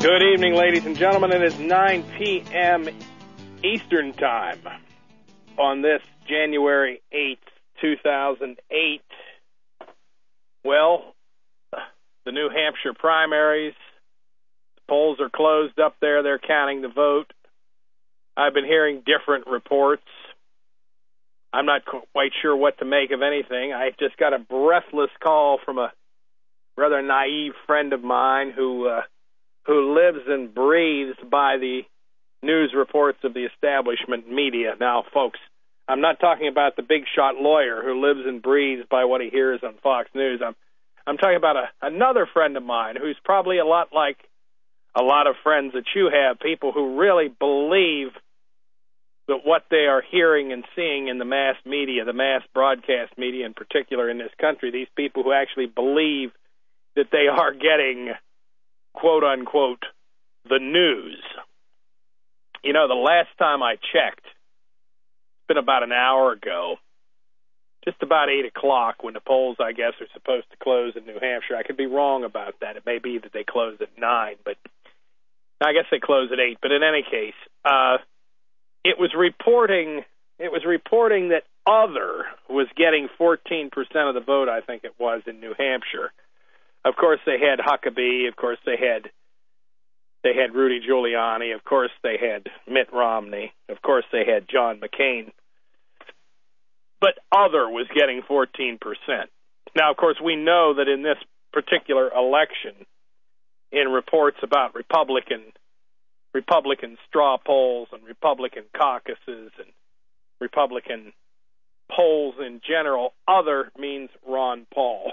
Good evening, ladies and gentlemen. It is 9 p.m. Eastern Time on this January 8th, 2008. Well, the New Hampshire primaries, the polls are closed up there. They're counting the vote. I've been hearing different reports. I'm not quite sure what to make of anything. I just got a breathless call from a rather naive friend of mine who lives and breathes by the news reports of the establishment media. Now, folks, I'm not talking about the big shot lawyer who lives and breathes by what he hears on Fox News. I'm talking about another friend of mine who's probably a lot like a lot of friends that you have, people who really believe that what they are hearing and seeing in the mass media, the mass broadcast media in particular in this country, these people who actually believe that they are getting, quote-unquote, the news. You know, the last time I checked, it's been about an hour ago, just about 8 o'clock when the polls, I guess, are supposed to close in New Hampshire. I could be wrong about that. It may be that they close at 9, but I guess they close at 8. But in any case, it was reporting that Other was getting 14% of the vote, I think it was, in New Hampshire. Of course, they had Huckabee. Of course, they had Rudy Giuliani. Of course, they had Mitt Romney. Of course, they had John McCain. But Other was getting 14%. Now, of course, we know that in this particular election, in reports about Republican straw polls and Republican caucuses and Republican polls in general, Other means Ron Paul.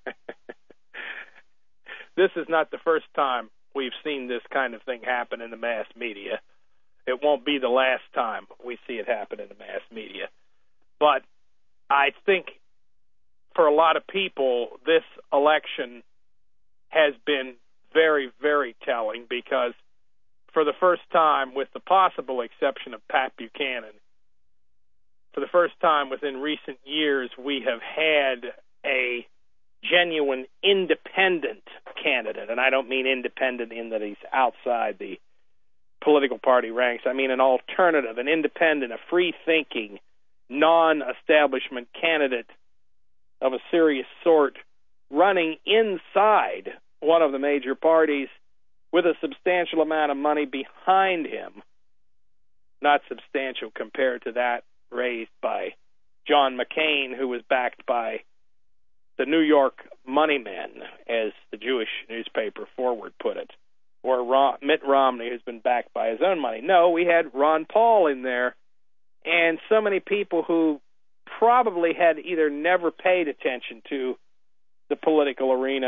This is not the first time we've seen this kind of thing happen in the mass media. It won't be the last time we see it happen in the mass media. But I think for a lot of people, this election has been very, very telling because for the first time, with the possible exception of Pat Buchanan, for the first time within recent years, we have had a genuine independent candidate, and I don't mean independent in that he's outside the political party ranks. I mean an alternative, an independent, a free-thinking, non-establishment candidate of a serious sort running inside one of the major parties with a substantial amount of money behind him, not substantial compared to that raised by John McCain, who was backed by the New York money men, as the Jewish newspaper Forward put it, or Mitt Romney, who's been backed by his own money. No, we had Ron Paul in there, and so many people who probably had either never paid attention to the political arena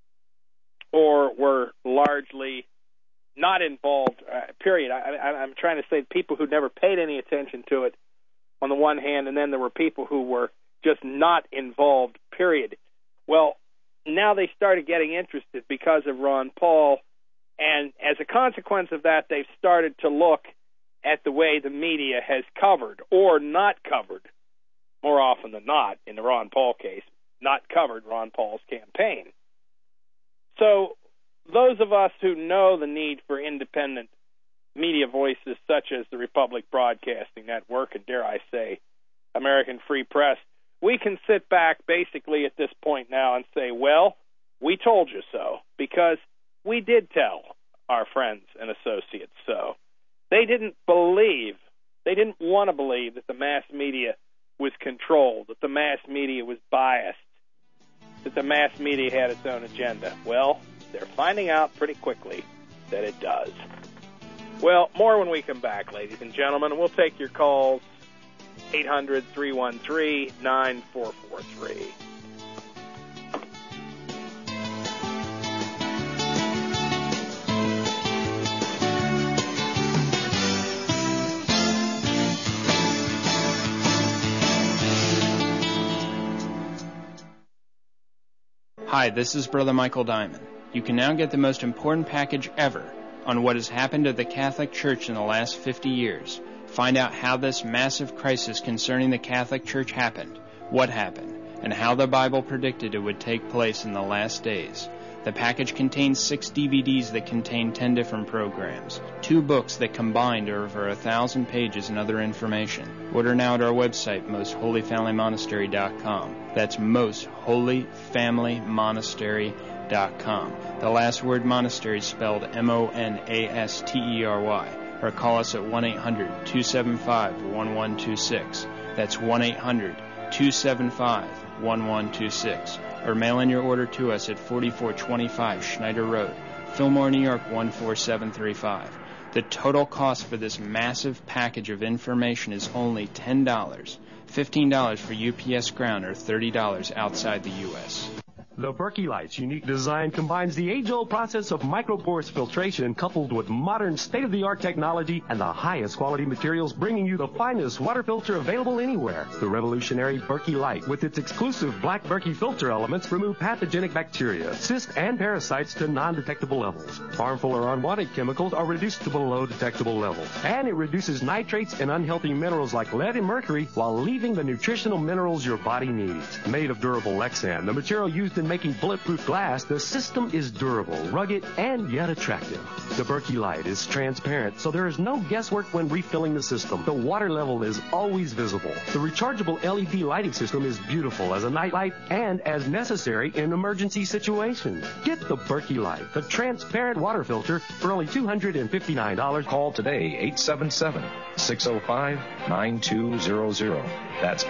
or were largely not involved, period. I'm trying to say people who never paid any attention to it on the one hand, and then there were people who were just not involved, period. Well, now they started getting interested because of Ron Paul, and as a consequence of that, they've started to look at the way the media has covered or not covered, more often than not, in the Ron Paul case, not covered Ron Paul's campaign. So those of us who know the need for independent media voices such as the Republic Broadcasting Network and, dare I say, American Free Press, we can sit back basically at this point now and say, well, we told you so, because we did tell our friends and associates so. They didn't want to believe that the mass media was controlled, that the mass media was biased, that the mass media had its own agenda. Well, they're finding out pretty quickly that it does. Well, more when we come back, ladies and gentlemen. We'll take your calls, 800-313-9443. Hi, this is Brother Michael Diamond. You can now get the most important package ever on what has happened to the Catholic Church in the last 50 years. Find out how this massive crisis concerning the Catholic Church happened, what happened, and how the Bible predicted it would take place in the last days. The package contains 6 DVDs that contain 10 different programs, 2 books that combined are over 1,000 pages and other information. Order now at our website, mostholyfamilymonastery.com. That's mostholyfamilymonastery.com. The last word monastery is spelled M-O-N-A-S-T-E-R-Y. Or call us at 1-800-275-1126. That's 1-800-275-1126. Or mail in your order to us at 4425 Schneider Road, Fillmore, New York 14735. The total cost for this massive package of information is only $10, $15 for UPS Ground, or $30 outside the U.S. The Berkey Light's unique design combines the age-old process of microporous filtration coupled with modern state-of-the-art technology and the highest quality materials, bringing you the finest water filter available anywhere. The revolutionary Berkey Light, with its exclusive black Berkey filter elements, remove pathogenic bacteria, cysts, and parasites to non-detectable levels. Harmful or unwanted chemicals are reduced to below detectable levels. And it reduces nitrates and unhealthy minerals like lead and mercury while leaving the nutritional minerals your body needs. Made of durable Lexan, the material used in making bulletproof glass, the system is durable, rugged, and yet attractive. The Berkey Light is transparent, so there is no guesswork when refilling the system. The water level is always visible. The rechargeable LED lighting system is beautiful as a night light and as necessary in emergency situations. Get the Berkey Light, the transparent water filter, for only $259. Call today, 877-605-9200. That's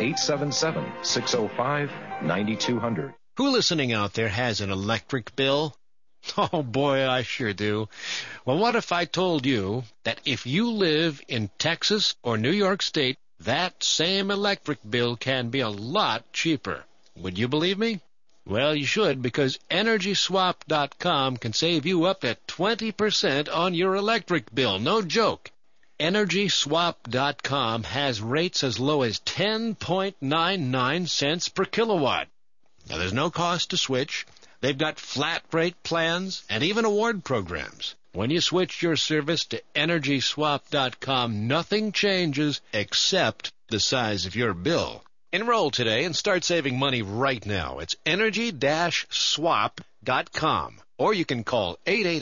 877-605-9200. Who listening out there has an electric bill? Oh boy, I sure do. Well, what if I told you that if you live in Texas or New York State, that same electric bill can be a lot cheaper? Would you believe me? Well, you should, because EnergySwap.com can save you up to 20% on your electric bill. No joke. EnergySwap.com has rates as low as 10.99 cents per kilowatt. Now, there's no cost to switch. They've got flat rate plans and even award programs. When you switch your service to EnergySwap.com, nothing changes except the size of your bill. Enroll today and start saving money right now. It's Energy-Swap.com. Or you can call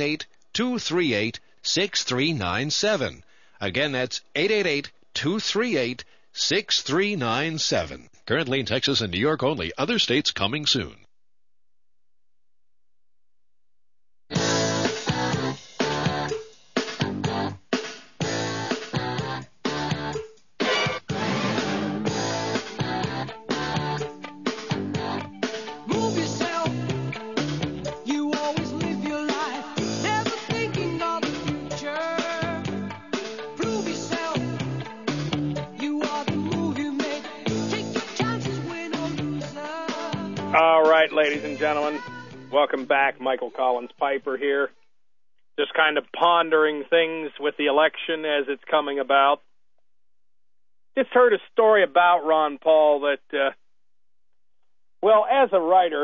888-238-6397. Again, that's 888-238-6397. Currently in Texas and New York only. Other states coming soon. All right, ladies and gentlemen, welcome back. Michael Collins Piper here. Just kind of pondering things with the election as it's coming about. Just heard a story about Ron Paul that, well, as a writer,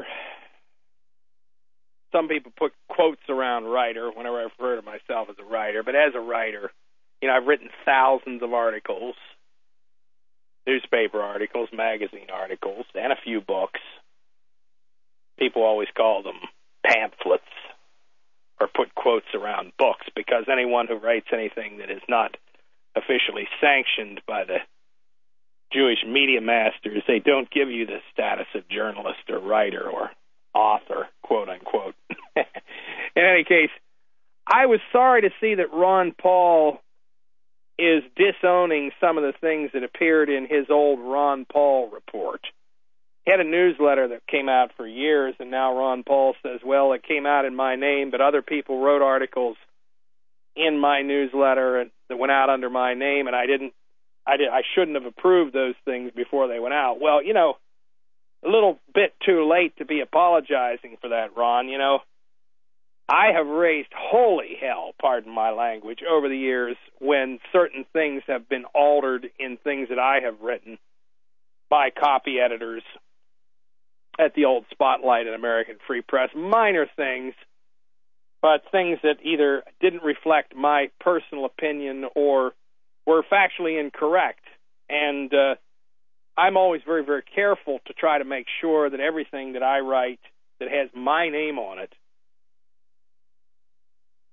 some people put quotes around writer whenever I refer to myself as a writer, but as a writer, you know, I've written thousands of articles, newspaper articles, magazine articles, and a few books. People always call them pamphlets or put quotes around books because anyone who writes anything that is not officially sanctioned by the Jewish media masters, they don't give you the status of journalist or writer or author, quote unquote. In any case, I was sorry to see that Ron Paul is disowning some of the things that appeared in his old Ron Paul report. He had a newsletter that came out for years, and now Ron Paul says, well, it came out in my name, but other people wrote articles in my newsletter that went out under my name, and I shouldn't have approved those things before they went out. Well, you know, a little bit too late to be apologizing for that, Ron. You know, I have raised holy hell, pardon my language, over the years when certain things have been altered in things that I have written by copy editors at the old Spotlight and American Free Press. Minor things, but things that either didn't reflect my personal opinion or were factually incorrect. And I'm always very, very careful to try to make sure that everything that I write that has my name on it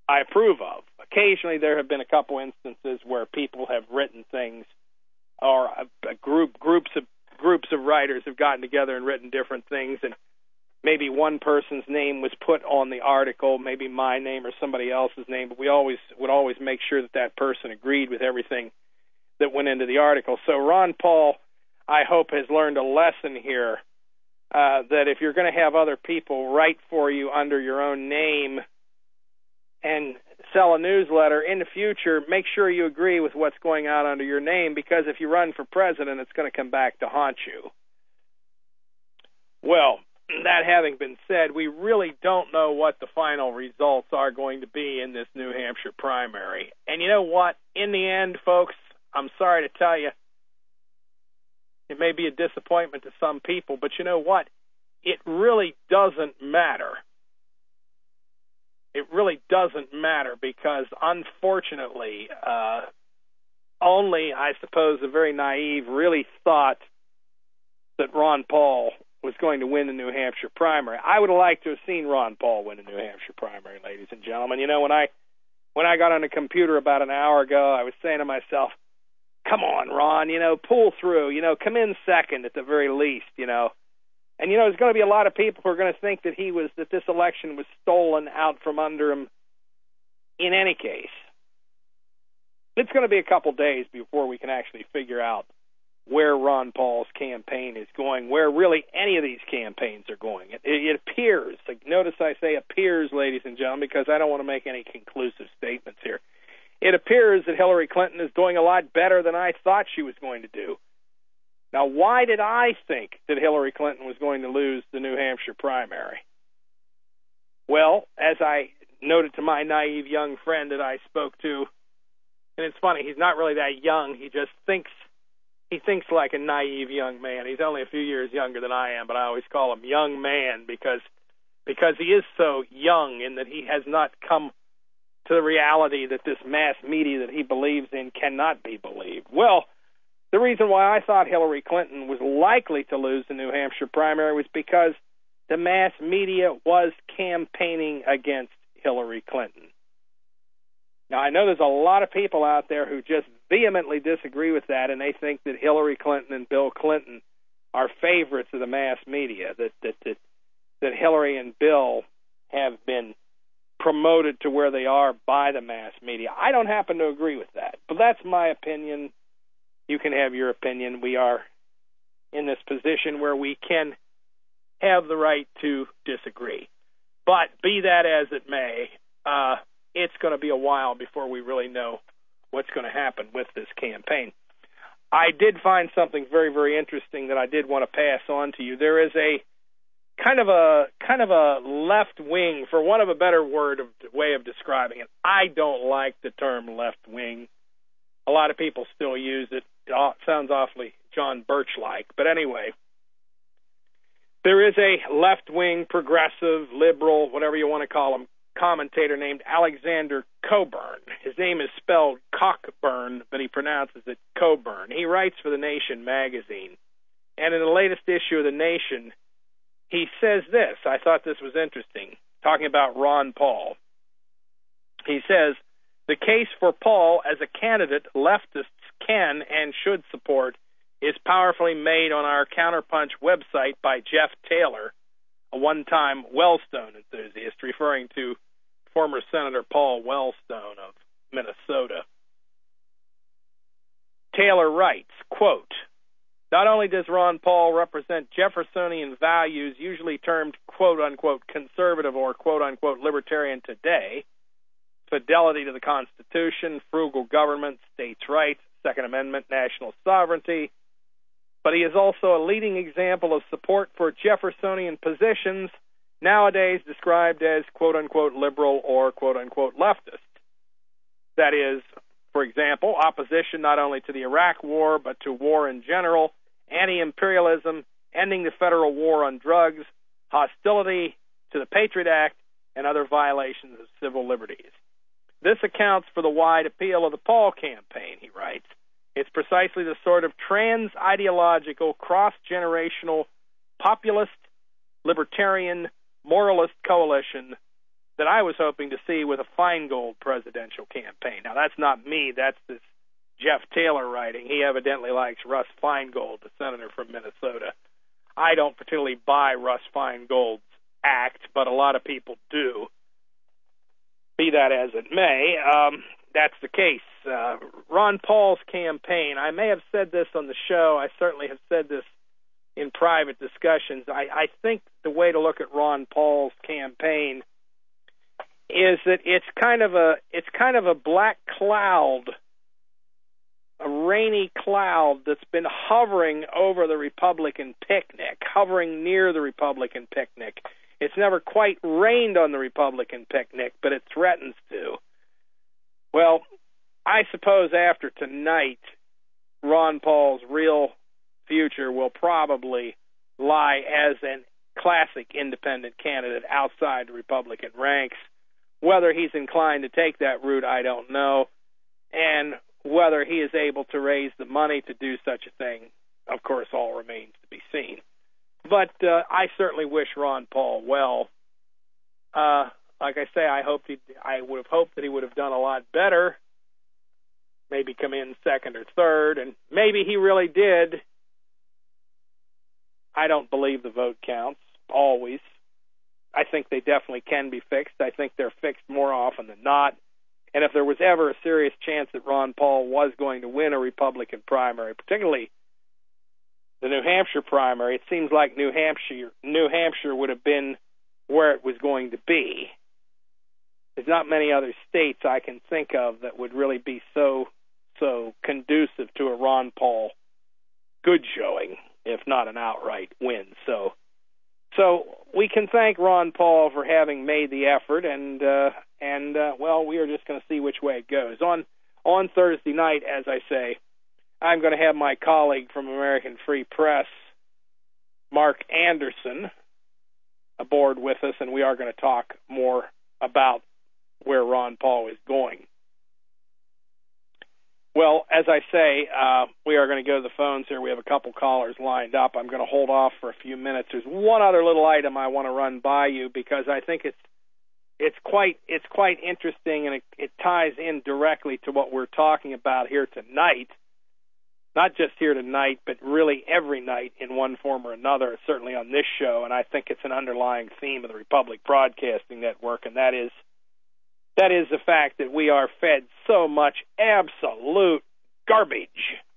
I approve of. Occasionally there have been a couple instances where people have written things, or groups of writers have gotten together and written different things, and maybe one person's name was put on the article, maybe my name or somebody else's name, but we would always make sure that that person agreed with everything that went into the article. So Ron Paul, I hope, has learned a lesson here, that if you're going to have other people write for you under your own name and sell a newsletter in the future, make sure you agree with what's going out under your name, because if you run for president, it's going to come back to haunt you. Well, that having been said, we really don't know what the final results are going to be in this New Hampshire primary. And you know what? In the end, folks, I'm sorry to tell you, it may be a disappointment to some people, but you know what? It really doesn't matter. It really doesn't matter, because unfortunately, only, I suppose, the very naive really thought that Ron Paul was going to win the New Hampshire primary. I would have liked to have seen Ron Paul win the New Hampshire primary, ladies and gentlemen. You know, when I got on the computer about an hour ago, I was saying to myself, come on, Ron, pull through, come in second at the very least, And, there's going to be a lot of people who are going to think that that this election was stolen out from under him in any case. It's going to be a couple days before we can actually figure out where Ron Paul's campaign is going, where really any of these campaigns are going. It appears, notice I say appears, ladies and gentlemen, because I don't want to make any conclusive statements here. It appears that Hillary Clinton is doing a lot better than I thought she was going to do. Now, why did I think that Hillary Clinton was going to lose the New Hampshire primary? Well, as I noted to my naive young friend that I spoke to, and it's funny, he's not really that young, he thinks like a naive young man. He's only a few years younger than I am, but I always call him young man because he is so young in that he has not come to the reality that this mass media that he believes in cannot be believed. Well, the reason why I thought Hillary Clinton was likely to lose the New Hampshire primary was because the mass media was campaigning against Hillary Clinton. Now, I know there's a lot of people out there who just vehemently disagree with that, and they think that Hillary Clinton and Bill Clinton are favorites of the mass media, that Hillary and Bill have been promoted to where they are by the mass media. I don't happen to agree with that, but that's my opinion. You can have your opinion. We are in this position where we can have the right to disagree. But be that as it may, it's going to be a while before we really know what's going to happen with this campaign. I did find something very, very interesting that I did want to pass on to you. There is a kind of a left wing, for want of a better way of describing it. I don't like the term left wing. A lot of people still use it. It sounds awfully John Birch-like. But anyway, there is a left-wing, progressive, liberal, whatever you want to call him, commentator named Alexander Cockburn. His name is spelled Cockburn, but he pronounces it Coburn. He writes for The Nation magazine. And in the latest issue of The Nation, he says this. I thought this was interesting, talking about Ron Paul. He says, the case for Paul as a candidate leftists can and should support is powerfully made on our Counterpunch website by Jeff Taylor, a one-time Wellstone enthusiast, referring to former Senator Paul Wellstone of Minnesota. Taylor writes, quote, not only does Ron Paul represent Jeffersonian values usually termed quote-unquote conservative or quote-unquote libertarian today, fidelity to the Constitution, frugal government, states' rights, Second Amendment, national sovereignty, but he is also a leading example of support for Jeffersonian positions nowadays described as quote-unquote liberal or quote-unquote leftist. That is, for example, opposition not only to the Iraq War but to war in general, anti-imperialism, ending the federal war on drugs, hostility to the Patriot Act, and other violations of civil liberties. This accounts for the wide appeal of the Paul campaign, he writes. It's precisely the sort of trans-ideological, cross-generational, populist, libertarian, moralist coalition that I was hoping to see with a Feingold presidential campaign. Now, that's not me. That's this Jeff Taylor writing. He evidently likes Russ Feingold, the senator from Minnesota. I don't particularly buy Russ Feingold's act, but a lot of people do. Be that as it may, that's the case. Ron Paul's campaign, I may have said this on the show. I certainly have said this in private discussions. I think the way to look at Ron Paul's campaign is that it's kind of a black cloud, a rainy cloud that's been hovering over the Republican picnic, hovering near the Republican picnic. It's never quite rained on the Republican picnic, but it threatens to. Well, I suppose after tonight, Ron Paul's real future will probably lie as a classic independent candidate outside the Republican ranks. Whether he's inclined to take that route, I don't know. And whether he is able to raise the money to do such a thing, of course, all remains to be seen. But I certainly wish Ron Paul well. Like I say, I would have hoped that he would have done a lot better, maybe come in second or third, and maybe he really did. I don't believe the vote counts, always. I think they definitely can be fixed. I think they're fixed more often than not. And if there was ever a serious chance that Ron Paul was going to win a Republican primary, particularly the New Hampshire primary, it seems like New Hampshire would have been where it was going to be. There's not many other states I can think of that would really be so conducive to a Ron Paul good showing, if not an outright win. So we can thank Ron Paul for having made the effort, and well, we are just going to see which way it goes. On Thursday night, as I say, I'm going to have my colleague from American Free Press, Mark Anderson, aboard with us, and we are going to talk more about where Ron Paul is going. Well, as I say, we are going to go to the phones here. We have a couple callers lined up. I'm going to hold off for a few minutes. There's one other little item I want to run by you because I think it's quite interesting, and it ties in directly to what we're talking about here tonight. Not just here tonight, but really every night in one form or another, certainly on this show, and I think it's an underlying theme of the Republic Broadcasting Network, and that is the fact that we are fed so much absolute garbage,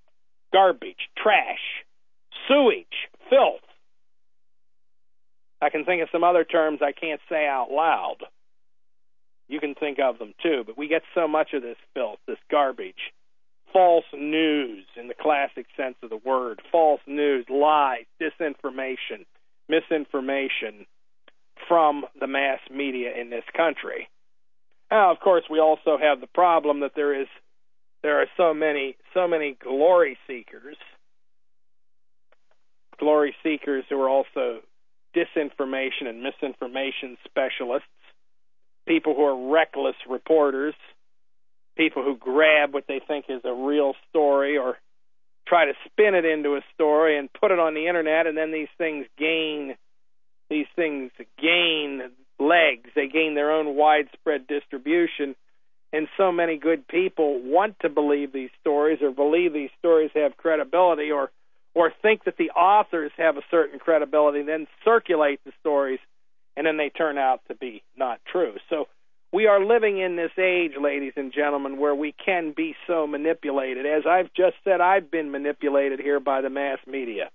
trash, sewage, filth. I can think of some other terms I can't say out loud. You can think of them too, but we get so much of this filth, this garbage. False news in the classic sense of the word. False news, lies, disinformation, misinformation from the mass media in this country. Now, of course, we also have the problem that there are so many glory seekers who are also disinformation and misinformation specialists, people who are reckless reporters, people who grab what they think is a real story or try to spin it into a story and put it on the internet, and then these things gain legs. They gain their own widespread distribution, and so many good people want to believe these stories or believe these stories have credibility or think that the authors have a certain credibility, then circulate the stories, and then they turn out to be not true. So we are living in this age, ladies and gentlemen, where we can be so manipulated. As I've just said, I've been manipulated here by the mass media.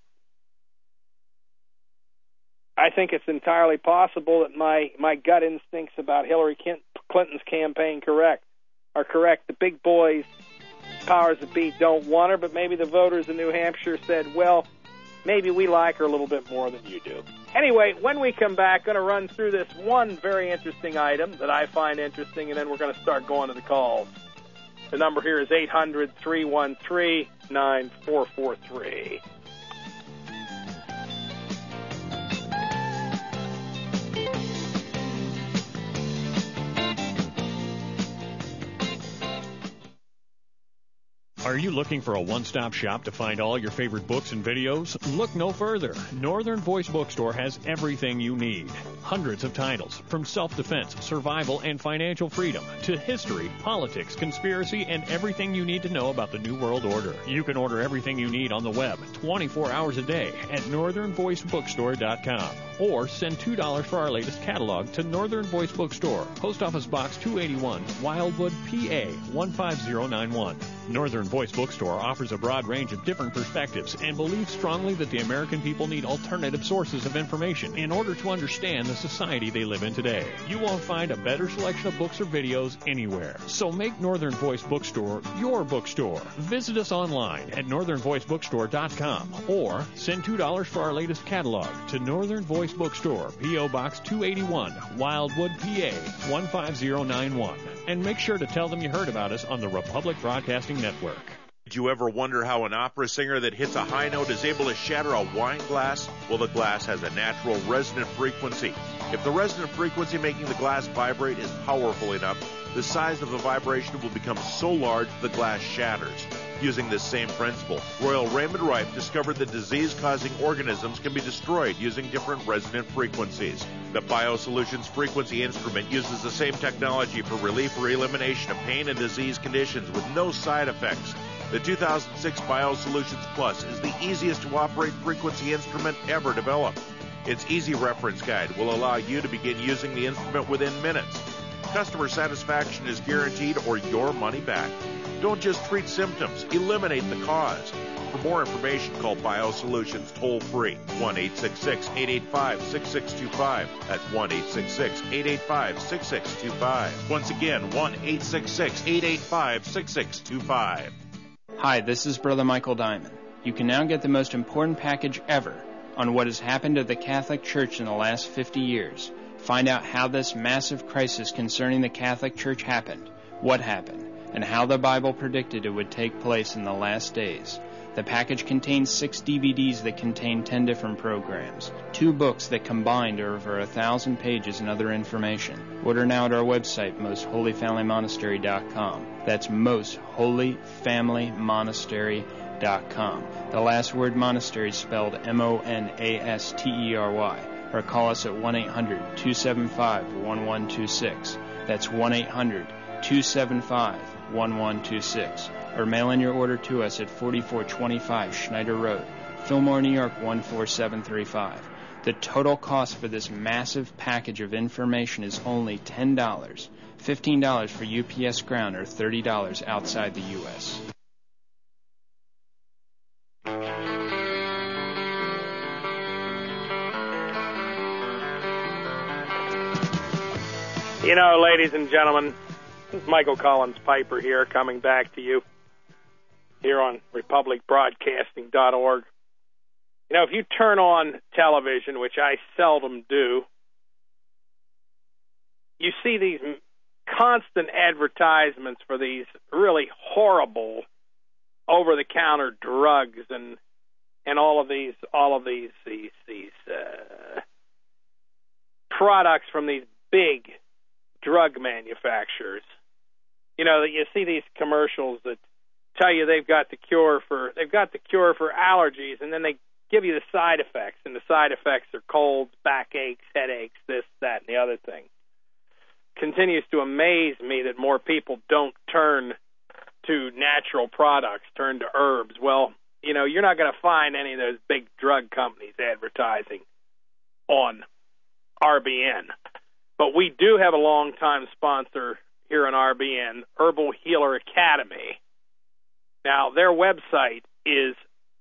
I think it's entirely possible that my gut instincts about Hillary Clinton's campaign are correct. The big boys, powers that be, don't want her, but maybe the voters in New Hampshire said, well, maybe we like her a little bit more than you do. Anyway, when we come back, going to run through this one very interesting item that I find interesting, and then we're going to start going to the calls. The number here is 800-313-9443. Are you looking for a one-stop shop to find all your favorite books and videos? Look no further. Northern Voice Bookstore has everything you need. Hundreds of titles, from self-defense, survival, and financial freedom to history, politics, conspiracy, and everything you need to know about the New World Order. You can order everything you need on the web 24 hours a day at northernvoicebookstore.com or send $2 for our latest catalog to Northern Voice Bookstore, Post Office Box 281, Wildwood, PA 15091. Northern Voice Bookstore offers a broad range of different perspectives and believes strongly that the American people need alternative sources of information in order to understand the society they live in today. You won't find a better selection of books or videos anywhere. So make Northern Voice Bookstore your bookstore. Visit us online at northernvoicebookstore.com or send $2 for our latest catalog to Northern Voice Bookstore, P.O. Box 281, Wildwood, PA 15091. And make sure to tell them you heard about us on the Republic Broadcasting Network. Did you ever wonder how an opera singer that hits a high note is able to shatter a wine glass? Well, the glass has a natural resonant frequency. If the resonant frequency making the glass vibrate is powerful enough, the size of the vibration will become so large the glass shatters. Using this same principle, Royal Raymond Rife discovered that disease-causing organisms can be destroyed using different resonant frequencies. The BioSolutions Frequency Instrument uses the same technology for relief or elimination of pain and disease conditions with no side effects. The 2006 BioSolutions Plus is the easiest to operate frequency instrument ever developed. Its easy reference guide will allow you to begin using the instrument within minutes. Customer satisfaction is guaranteed or your money back. Don't just treat symptoms, eliminate the cause. For more information, call BioSolutions toll-free, 1-866-885-6625. That's 1-866-885-6625. Once again, 1-866-885-6625. Hi, this is Brother Michael Diamond. You can now get the most important package ever on what has happened to the Catholic Church in the last 50 years. Find out how this massive crisis concerning the Catholic Church happened, what happened, and how the Bible predicted it would take place in the last days. The package contains 6 DVDs that contain 10 different programs, 2 books that combined are over 1,000 pages and other information. Order now at our website, mostholyfamilymonastery.com. That's mostholyfamilymonastery.com. The last word monastery is spelled M-O-N-A-S-T-E-R-Y. Or call us at 1-800-275-1126. That's 1-800-275-1126. Or mail in your order to us at 4425 Schneider Road, Fillmore, New York 14735. The total cost for this massive package of information is only $10, $15 for UPS Ground, or $30 outside the U.S. You know, ladies and gentlemen, this is Michael Collins Piper here, coming back to you here on republicbroadcasting.org. You know, if you turn on television, which I seldom do, you see these constant advertisements for these really horrible over-the-counter drugs and all of these products from these big drug manufacturers. You know, you see these commercials that tell you they've got the cure for allergies, and then they give you the side effects, and the side effects are colds, backaches, headaches, this, that, and the other thing. Continues to amaze me that more people don't turn to natural products, turn to herbs. Well, you know, you're not going to find any of those big drug companies advertising on RBN. But we do have a long-time sponsor here on RBN, Herbal Healer Academy. Now, their website is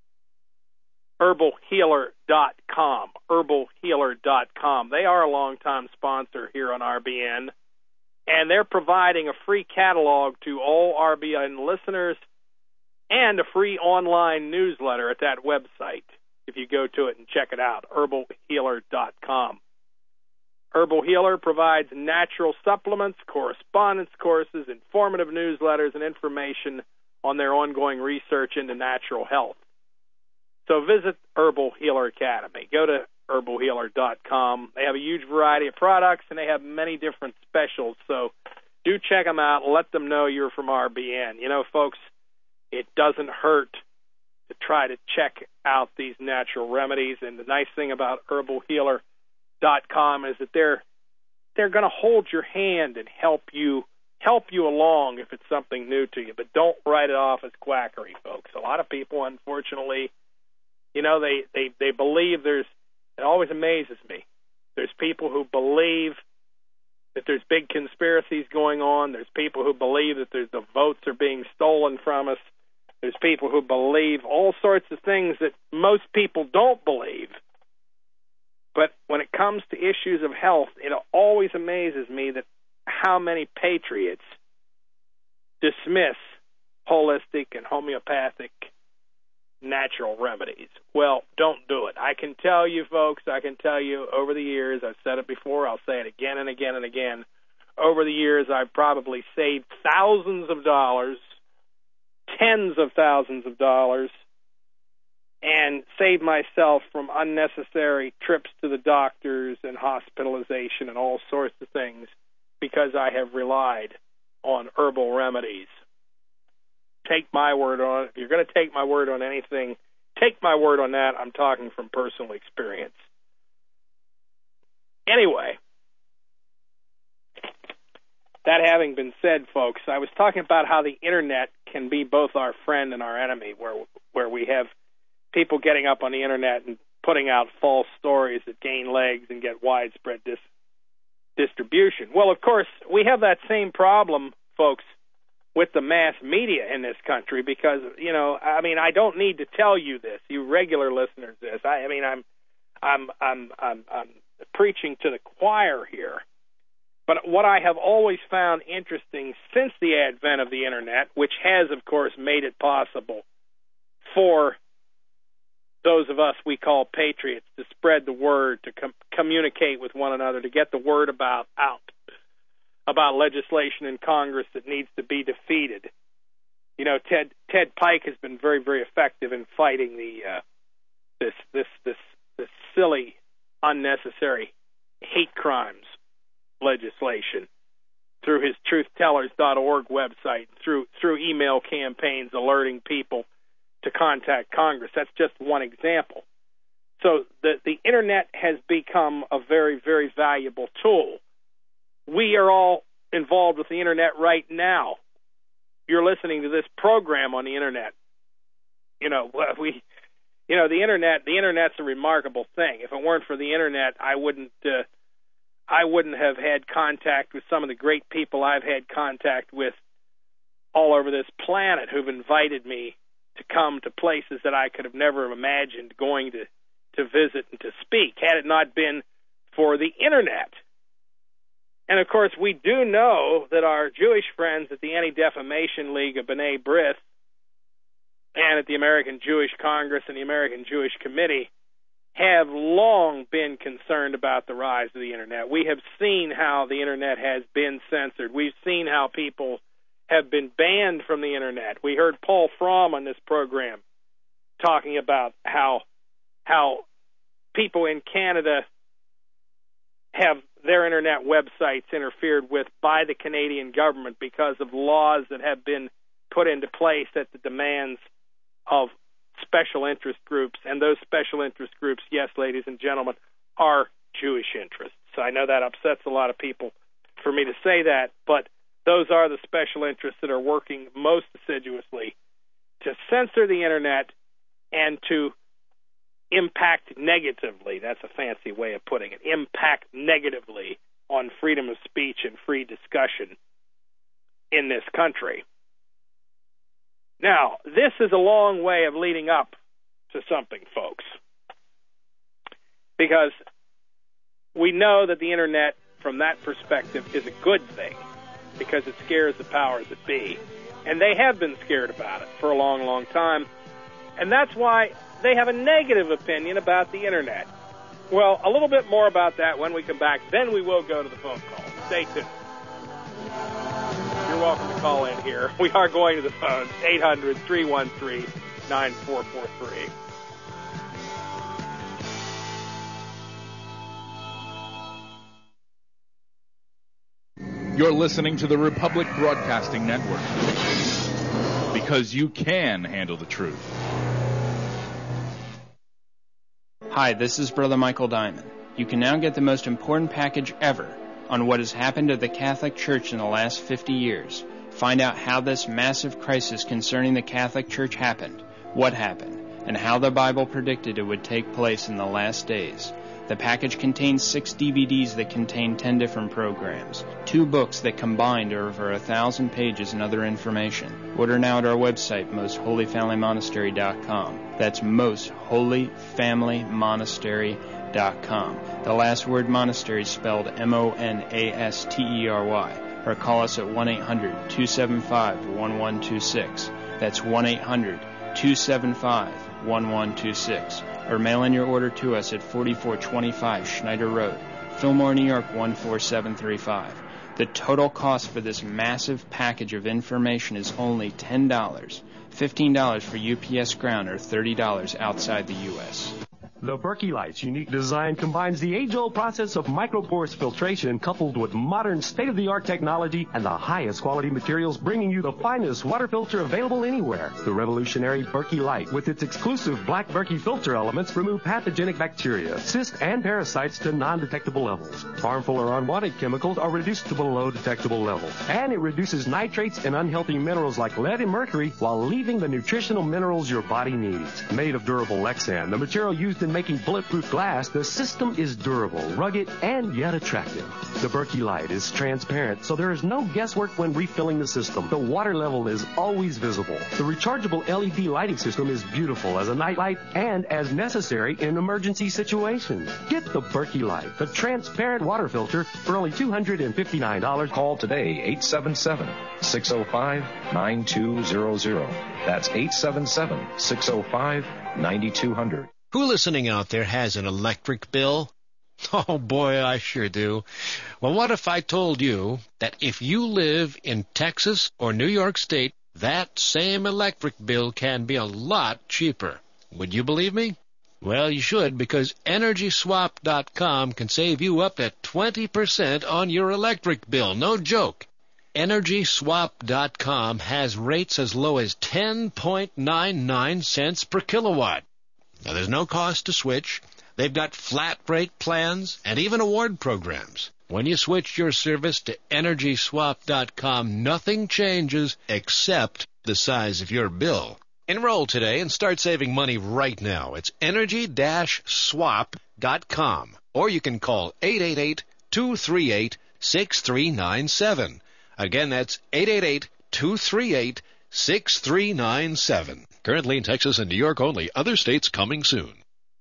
herbalhealer.com, herbalhealer.com. They are a long-time sponsor here on RBN, and they're providing a free catalog to all RBN listeners and a free online newsletter at that website if you go to it and check it out, herbalhealer.com. Herbal Healer provides natural supplements, correspondence courses, informative newsletters, and information on their ongoing research into natural health. So visit Herbal Healer Academy. Go to herbalhealer.com. They have a huge variety of products, and they have many different specials. So do check them out. Let them know you're from RBN. You know, folks, it doesn't hurt to try to check out these natural remedies. And the nice thing about Herbal Healer is that they're going to hold your hand and help you along if it's something new to you, but don't write it off as quackery, folks. A lot of people, unfortunately, they believe it always amazes me. There's people who believe that there's big conspiracies going on. There's people who believe that the votes are being stolen from us. There's people who believe all sorts of things that most people don't believe. But when it comes to issues of health, it always amazes me that how many patriots dismiss holistic and homeopathic natural remedies. Well, don't do it. I can tell you, folks, over the years, I've said it before, I'll say it again and again and again, over the years I've probably saved thousands of dollars, tens of thousands of dollars, and saved myself from unnecessary trips to the doctors and hospitalization and all sorts of things because I have relied on herbal remedies. Take my word on it. If you're going to take my word on anything, take my word on that. I'm talking from personal experience. Anyway, that having been said, folks, I was talking about how the Internet can be both our friend and our enemy, where we have people getting up on the Internet and putting out false stories that gain legs and get widespread distribution. Well, of course, we have that same problem, folks, with the mass media in this country because, I don't need to tell you this, you regular listeners, this. I'm preaching to the choir here. But what I have always found interesting since the advent of the Internet, which has, of course, made it possible for those of us we call patriots to spread the word, to communicate with one another, to get the word out about legislation in Congress that needs to be defeated. Ted Pike has been very, very effective in fighting this silly, unnecessary hate crimes legislation through his truthtellers.org website, through email campaigns alerting people to contact Congress. That's just one example. So the Internet has become a very, very valuable tool. We are all involved with the Internet right now. You're listening to this program on the Internet. The Internet's a remarkable thing. If it weren't for the Internet, I wouldn't have had contact with some of the great people I've had contact with all over this planet who've invited me to come to places that I could have never imagined going to visit and to speak had it not been for the Internet. And, of course, we do know that our Jewish friends at the Anti-Defamation League of B'nai B'rith and at the American Jewish Congress and the American Jewish Committee have long been concerned about the rise of the Internet. We have seen how the Internet has been censored. We've seen how people have been banned from the Internet. We heard Paul Fromm on this program talking about how people in Canada have their Internet websites interfered with by the Canadian government because of laws that have been put into place at the demands of special interest groups, and those special interest groups, yes, ladies and gentlemen, are Jewish interests. I know that upsets a lot of people for me to say that, but those are the special interests that are working most assiduously to censor the Internet and to impact negatively, that's a fancy way of putting it, impact negatively on freedom of speech and free discussion in this country. Now, this is a long way of leading up to something, folks, because we know that the Internet, from that perspective, is a good thing because it scares the powers that be, and they have been scared about it for a long, long time, and that's why they have a negative opinion about the Internet. Well, a little bit more about that when we come back. Then we will go to the phone call. Stay tuned. You're welcome to call in here. We are going to the phones, 800-313-9443. You're listening to the Republic Broadcasting Network, because you can handle the truth. Hi, this is Brother Michael Diamond. You can now get the most important package ever on what has happened to the Catholic Church in the last 50 years. Find out how this massive crisis concerning the Catholic Church happened, what happened, and how the Bible predicted it would take place in the last days. The package contains 6 DVDs that contain 10 different programs, 2 books that combined are over 1,000 pages and other information. Order now at our website, mostholyfamilymonastery.com. That's mostholyfamilymonastery.com. The last word monastery is spelled MONASTERY. Or call us at 1-800-275-1126. That's 1-800-275-1126. Or mail in your order to us at 4425 Schneider Road, Fillmore, New York 14735. The total cost for this massive package of information is only $10, $15 for UPS Ground, or $30 outside the U.S. The Berkey Light's unique design combines the age-old process of micropores filtration coupled with modern state-of-the-art technology and the highest quality materials, bringing you the finest water filter available anywhere. The revolutionary Berkey Light, with its exclusive black Berkey filter elements, remove pathogenic bacteria, cysts, and parasites to non-detectable levels. Harmful or unwanted chemicals are reduced to below detectable levels. And it reduces nitrates and unhealthy minerals like lead and mercury while leaving the nutritional minerals your body needs. Made of durable Lexan, the material used in making bulletproof glass, the system is durable, rugged, and yet attractive. The Berkey Light is transparent, so there is no guesswork when refilling the system. The water level is always visible. The rechargeable LED lighting system is beautiful as a night light and as necessary in emergency situations. Get the Berkey Light, the transparent water filter, for only $259. Call today, 877-605-9200. That's 877-605-9200. Who listening out there has an electric bill? Oh boy, I sure do. Well, what if I told you that if you live in Texas or New York State, that same electric bill can be a lot cheaper? Would you believe me? Well, you should, because EnergySwap.com can save you up to 20% on your electric bill. No joke. EnergySwap.com has rates as low as 10.99 cents per kilowatt. Now, there's no cost to switch. They've got flat rate plans and even award programs. When you switch your service to EnergySwap.com, nothing changes except the size of your bill. Enroll today and start saving money right now. It's energy-swap.com. Or you can call 888-238-6397. Again, that's 888-238-6397. Currently in Texas and New York only. Other states coming soon.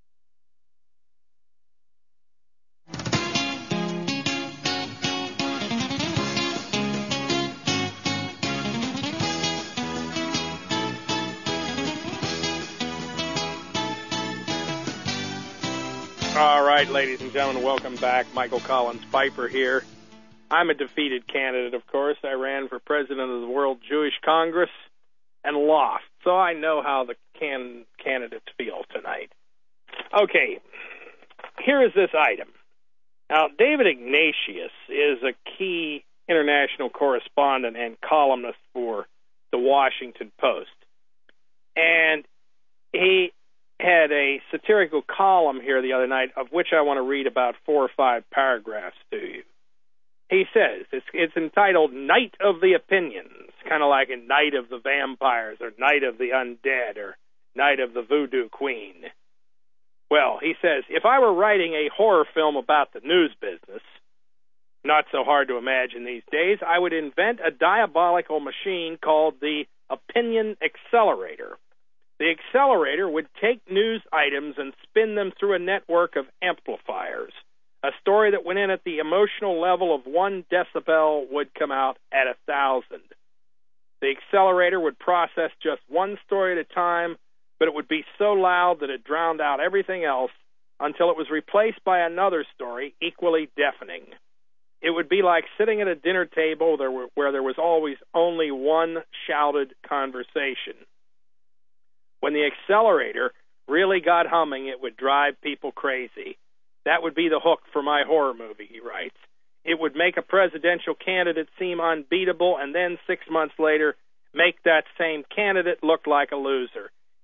All right, ladies and gentlemen, welcome back. Michael Collins Piper here. I'm a defeated candidate, of course. I ran for president of the World Jewish Congress and lost, so I know how the candidates feel tonight. Okay, here is this item. Now, David Ignatius is a key international correspondent and columnist for the Washington Post, and he had a satirical column here the other night, of which I want to read about 4 or 5 paragraphs to you. He says, it's entitled Night of the Opinions, kind of like a Night of the Vampires, or Night of the Undead, or Night of the Voodoo Queen. Well, he says, if I were writing a horror film about the news business, not so hard to imagine these days, I would invent a diabolical machine called the Opinion Accelerator. The accelerator would take news items and spin them through a network of amplifiers. A story that went in at the emotional level of 1 decibel would come out at 1,000. The accelerator would process just one story at a time, but it would be so loud that it drowned out everything else until it was replaced by another story equally deafening. It would be like sitting at a dinner table where there was always only one shouted conversation. When the accelerator really got humming, it would drive people crazy. That would be the hook for my horror movie, he writes. It would make a presidential candidate seem unbeatable, and then 6 months later, make that same candidate look like a loser.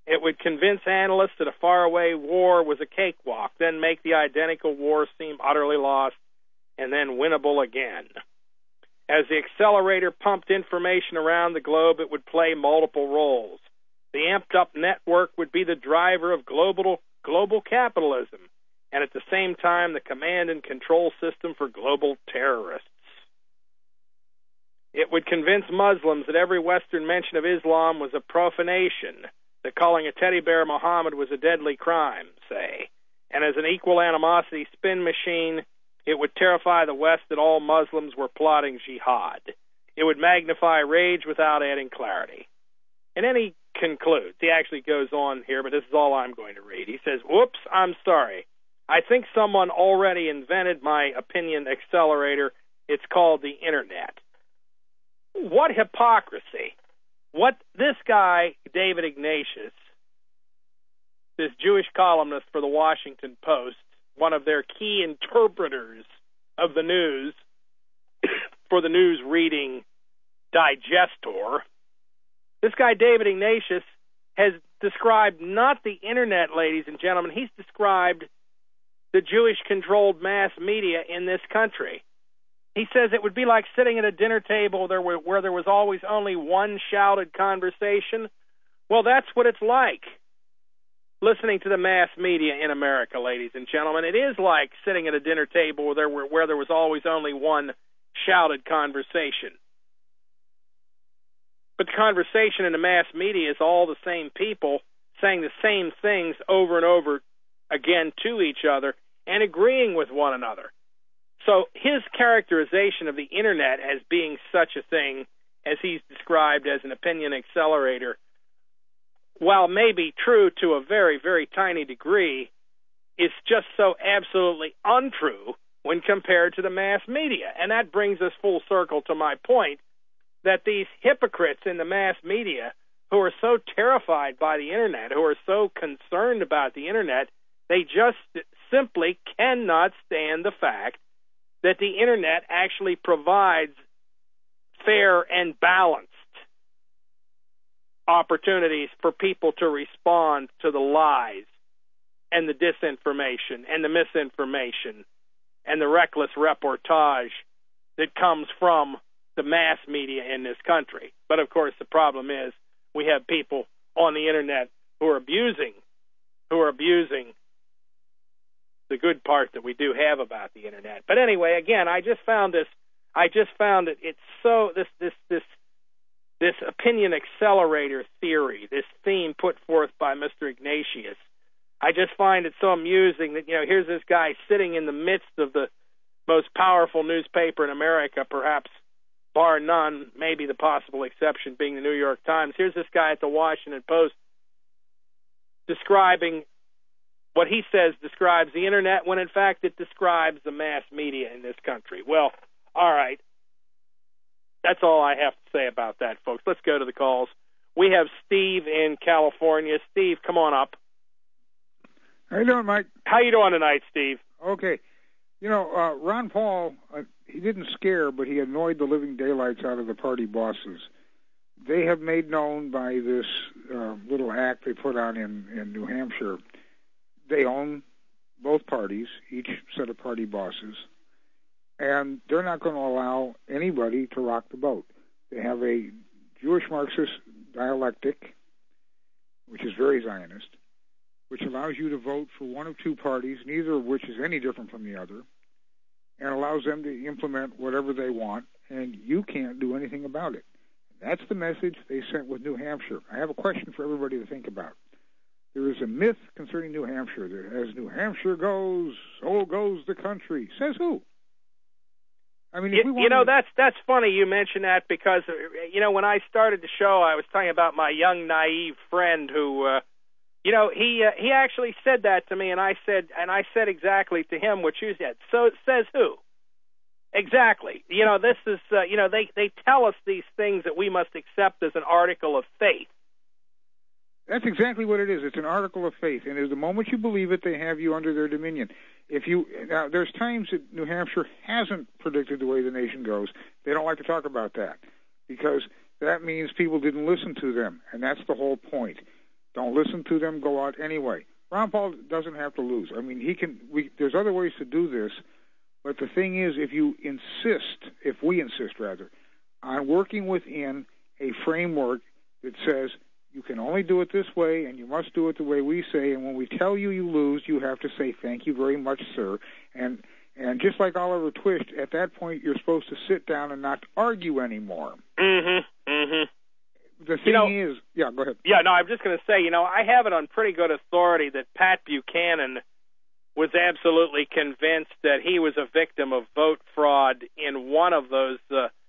It would convince analysts that a faraway war was a cakewalk, then make the identical war seem utterly lost, and then winnable again. As the accelerator pumped information around the globe, it would play multiple roles. The amped-up network would be the driver of global capitalism, and at the same time the command and control system for global terrorists. It would convince Muslims that every Western mention of Islam was a profanation, that calling a teddy bear Muhammad was a deadly crime, say. And as an equal animosity spin machine, it would terrify the West that all Muslims were plotting jihad. It would magnify rage without adding clarity. And then he concludes. He actually goes on here, but this is all I'm going to read. He says, "Whoops, I'm sorry. I think someone already invented my opinion accelerator. It's called the Internet." What hypocrisy. What this guy, David Ignatius, this Jewish columnist for the Washington Post, one of their key interpreters of the news for the news reading digestor, this guy, David Ignatius, has described not the Internet, ladies and gentlemen, he's described the Jewish-controlled mass media in this country. He says it would be like sitting at a dinner table where there was always only one shouted conversation. Well, that's what it's like, listening to the mass media in America, ladies and gentlemen. It is like sitting at a dinner table where there was always only one shouted conversation. But the conversation in the mass media is all the same people saying the same things over and over again to each other and agreeing with one another. So his characterization of the Internet as being such a thing, as he's described as an opinion accelerator, while maybe true to a very, very tiny degree, is just so absolutely untrue when compared to the mass media. And that brings us full circle to my point that these hypocrites in the mass media who are so terrified by the Internet, who are so concerned about the Internet, they just simply cannot stand the fact that the Internet actually provides fair and balanced opportunities for people to respond to the lies and the disinformation and the misinformation and the reckless reportage that comes from the mass media in this country. But, of course, the problem is we have people on the Internet who are abusing the good part that we do have about the Internet. But anyway, again, I just found it. It's so this opinion accelerator theory, this theme put forth by Mr. Ignatius. I just find it so amusing that here's this guy sitting in the midst of the most powerful newspaper in America, perhaps bar none, maybe the possible exception being the New York Times. Here's this guy at the Washington Post describing what he says describes the Internet when, in fact, it describes the mass media in this country. Well, all right. That's all I have to say about that, folks. Let's go to the calls. We have Steve in California. Steve, come on up. How you doing, Mike? How you doing tonight, Steve? Okay. Ron Paul, he didn't scare, but he annoyed the living daylights out of the party bosses. They have made known by this little act they put on in New Hampshire. They own both parties, each set of party bosses, and they're not going to allow anybody to rock the boat. They have a Jewish Marxist dialectic, which is very Zionist, which allows you to vote for one of two parties, neither of which is any different from the other, and allows them to implement whatever they want, and you can't do anything about it. That's the message they sent with New Hampshire. I have a question for everybody to think about. There is a myth concerning New Hampshire that as New Hampshire goes, so goes the country. Says who? I mean, that's funny you mention that because, when I started the show, I was talking about my young, naive friend who, he actually said that to me, and I said exactly to him what you said. So says who? Exactly. This is, they tell us these things that we must accept as an article of faith. That's exactly what it is. It's an article of faith, and at the moment you believe it, they have you under their dominion. Now, there's times that New Hampshire hasn't predicted the way the nation goes. They don't like to talk about that because that means people didn't listen to them, and that's the whole point. Don't listen to them. Go out anyway. Ron Paul doesn't have to lose. I mean, there's other ways to do this, but the thing is, if we insist on working within a framework that says you can only do it this way and you must do it the way we say, and when we tell you you lose, you have to say thank you very much, sir. And just like Oliver Twist, at that point you're supposed to sit down and not argue anymore. Mm-hmm. Mm-hmm. The thing is, yeah, go ahead. Yeah, no, I'm just going to say, I have it on pretty good authority that Pat Buchanan was absolutely convinced that he was a victim of vote fraud in one of those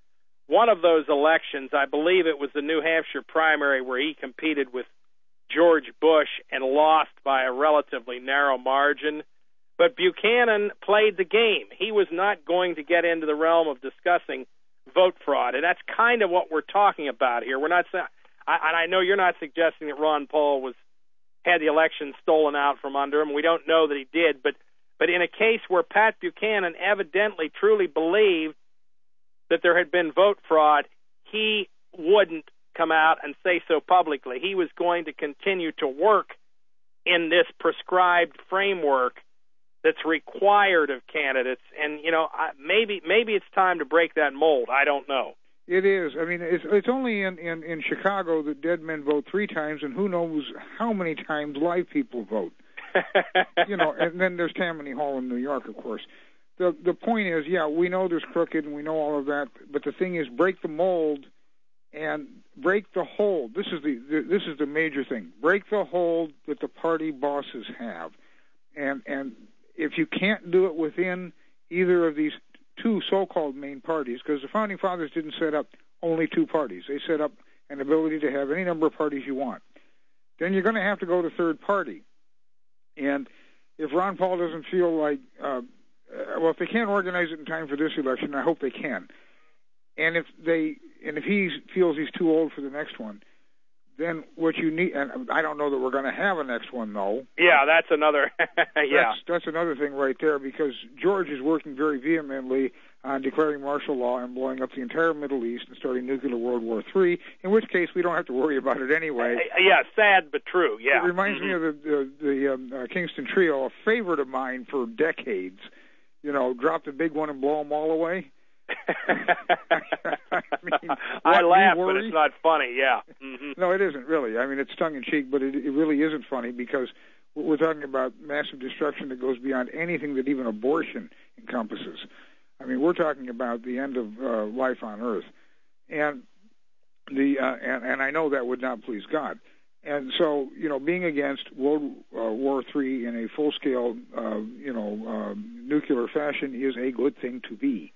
elections. I believe it was the New Hampshire primary where he competed with George Bush and lost by a relatively narrow margin. But Buchanan played the game. He was not going to get into the realm of discussing vote fraud, and that's kind of what we're talking about here. We're not saying, and I know you're not suggesting that Ron Paul had the election stolen out from under him. We don't know that he did, but in a case where Pat Buchanan evidently truly believed that there had been vote fraud, he wouldn't come out and say so publicly. He was going to continue to work in this prescribed framework that's required of candidates. And, maybe it's time to break that mold. I don't know. It is. I mean, it's only in Chicago that dead men vote 3 times, and who knows how many times live people vote. And then there's Tammany Hall in New York, of course. The point is, yeah, we know there's crooked and we know all of that, but the thing is, break the mold and break the hold. This is the major thing. Break the hold that the party bosses have, and if you can't do it within either of these 2 so-called main parties, because the Founding Fathers didn't set up only 2 parties. They set up an ability to have any number of parties you want. Then you're going to have to go to third party. And if Ron Paul doesn't feel like, if they can't organize it in time for this election, I hope they can. And if he feels he's too old for the next one, then what you need, and I don't know that we're going to have a next one, though. Yeah, that's another, That's another thing right there, because George is working very vehemently on declaring martial law and blowing up the entire Middle East and starting nuclear World War III, in which case we don't have to worry about it anyway. Yeah, sad but true, yeah. It reminds me of the Kingston Trio, a favorite of mine for decades. Drop the big one and blow them all away. I laugh, but it's not funny, yeah. Mm-hmm. No, it isn't really. I mean, it's tongue-in-cheek, but it really isn't funny, because we're talking about massive destruction that goes beyond anything that even abortion encompasses. I mean, we're talking about the end of life on Earth. And and I know that would not please God. And so, being against World War III in a full-scale, nuclear fashion is a good thing to be.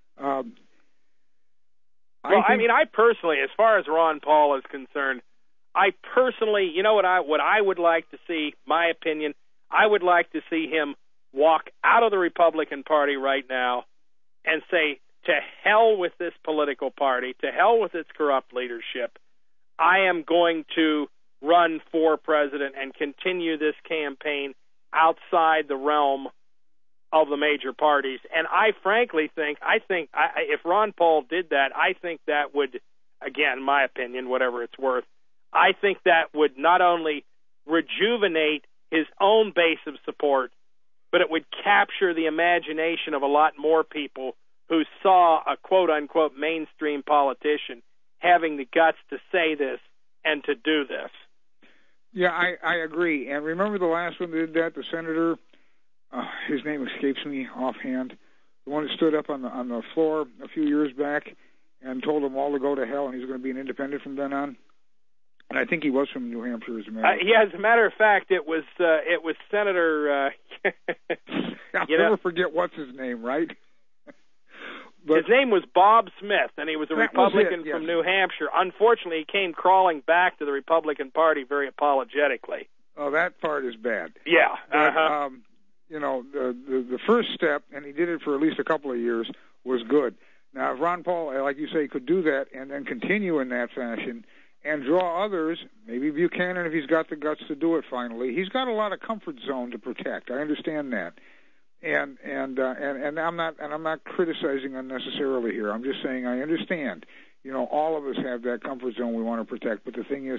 I personally, as far as Ron Paul is concerned, I personally, what I would like to see, my opinion, I would like to see him walk out of the Republican Party right now and say, to hell with this political party, to hell with its corrupt leadership. I am going to run for president and continue this campaign outside the realm of the major parties. And I frankly think if Ron Paul did that, I think that would, again, my opinion, whatever it's worth, I think that would not only rejuvenate his own base of support, but it would capture the imagination of a lot more people who saw a quote-unquote mainstream politician having the guts to say this and to do this. Yeah, I agree. And remember the last one that did that, the senator, his name escapes me offhand, the one that stood up on the floor a few years back and told them all to go to hell, and he's going to be an independent from then on. And I think he was from New Hampshire, as a matter of fact. Yeah, as a matter of fact, it was Senator. I'll never forget what's his name, right? But his name was Bob Smith, and he was a Republican from New Hampshire. Unfortunately, he came crawling back to the Republican Party very apologetically. Oh, that part is bad. Yeah. But, the first step, and he did it for at least a couple of years, was good. Now, if Ron Paul, like you say, could do that and then continue in that fashion and draw others, maybe Buchanan, if he's got the guts to do it finally, he's got a lot of comfort zone to protect. I understand that. And I'm not criticizing unnecessarily here. I'm just saying I understand. All of us have that comfort zone we want to protect. But the thing is,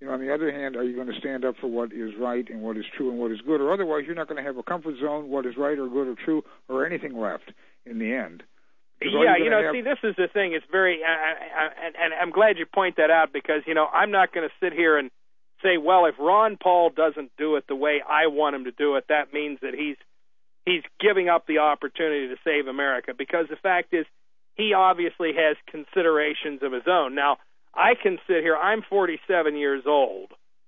On the other hand, are you going to stand up for what is right and what is true and what is good? Or otherwise, you're not going to have a comfort zone, what is right or good or true, or anything left in the end. Yeah, see, this is the thing. It's very, and I'm glad you point that out because, I'm not going to sit here and say, well, if Ron Paul doesn't do it the way I want him to do it, that means that he's giving up the opportunity to save America. Because the fact is, he obviously has considerations of his own. Now, I can sit here. I'm 47 years old.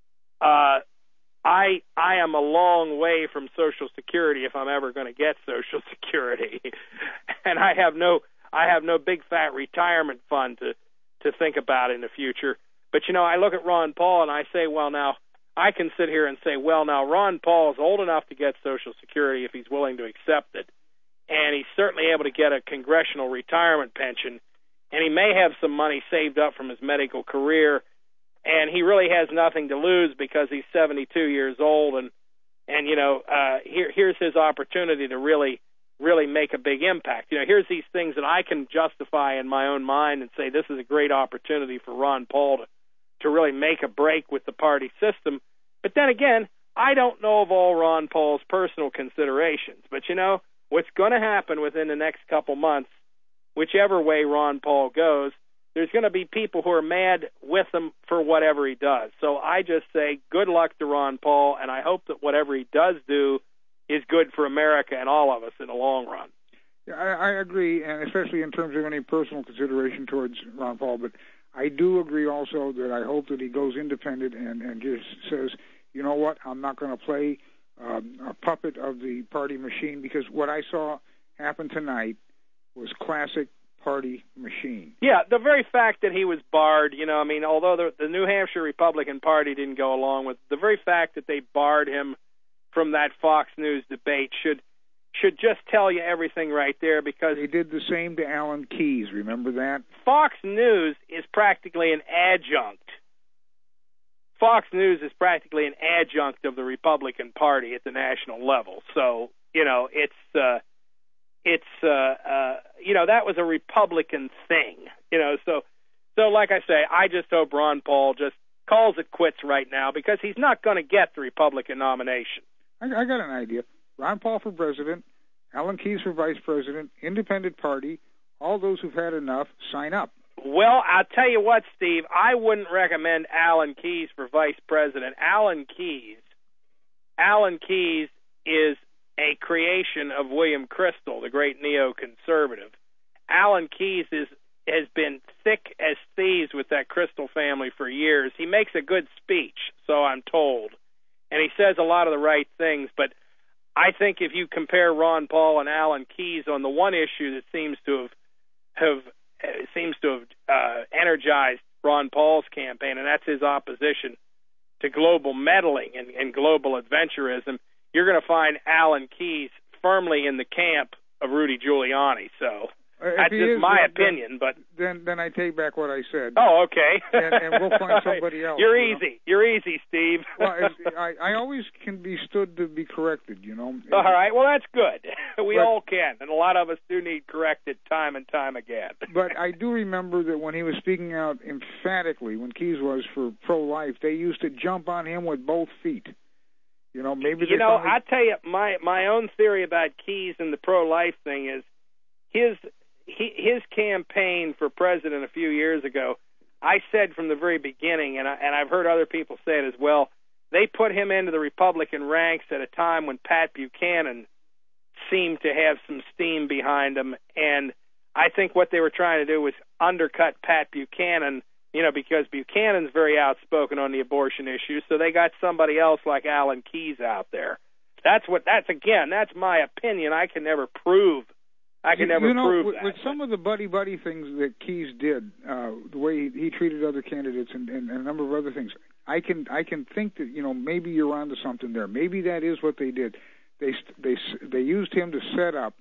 I am a long way from Social Security if I'm ever going to get Social Security, and I have no big fat retirement fund to think about in the future. But I look at Ron Paul and I say, well, now I can sit here and say, well, now Ron Paul is old enough to get Social Security if he's willing to accept it, and he's certainly able to get a congressional retirement pension. And he may have some money saved up from his medical career, and he really has nothing to lose because he's 72 years old, and here's his opportunity to really make a big impact. Here's these things that I can justify in my own mind and say this is a great opportunity for Ron Paul to really make a break with the party system. But then again, I don't know of all Ron Paul's personal considerations. But what's going to happen within the next couple months, whichever way Ron Paul goes, there's going to be people who are mad with him for whatever he does. So I just say good luck to Ron Paul, and I hope that whatever he does do is good for America and all of us in the long run. Yeah, I agree, and especially in terms of any personal consideration towards Ron Paul. But I do agree also that I hope that he goes independent and just says, you know what, I'm not going to play a puppet of the party machine, because what I saw happen tonight was classic party machine. Yeah, the very fact that he was barred, although the New Hampshire Republican Party didn't go along with, the very fact that they barred him from that Fox News debate should just tell you everything right there, because they did the same to Alan Keyes. Remember that? Fox News is practically an adjunct. Fox News is practically an adjunct of the Republican Party at the national level. So, that was a Republican thing, So like I say, I just hope Ron Paul just calls it quits right now, because he's not going to get the Republican nomination. I got an idea. Ron Paul for president, Alan Keyes for vice president, independent party, all those who've had enough, sign up. Well, I'll tell you what, Steve, I wouldn't recommend Alan Keyes for vice president. Alan Keyes is a creation of William Kristol, the great neoconservative. Alan Keyes has been thick as thieves with that Kristol family for years. He makes a good speech, so I'm told, and he says a lot of the right things. But I think if you compare Ron Paul and Alan Keyes on the one issue that seems to have energized Ron Paul's campaign, and that's his opposition to global meddling and global adventurism, you're going to find Alan Keyes firmly in the camp of Rudy Giuliani. So that's just my opinion. But then I take back what I said. Oh, okay. and we'll find somebody else. You're easy. You're easy, Steve. Well, I always can be stood to be corrected, All right. Well, that's good. We all can, and a lot of us do need corrected time and time again. But I do remember that when he was speaking out emphatically, when Keyes was for pro-life, they used to jump on him with both feet. Maybe I tell you, my own theory about Keyes and the pro-life thing is his campaign for president a few years ago. I said from the very beginning, and I've heard other people say it as well, they put him into the Republican ranks at a time when Pat Buchanan seemed to have some steam behind him, and I think what they were trying to do was undercut Pat Buchanan, because Buchanan's very outspoken on the abortion issue, so they got somebody else like Alan Keyes out there. That's my opinion. I can never prove that. With some of the buddy things that Keyes did, the way he treated other candidates and a number of other things, I can think that maybe you're onto something there. Maybe that is what they did. They used him to set up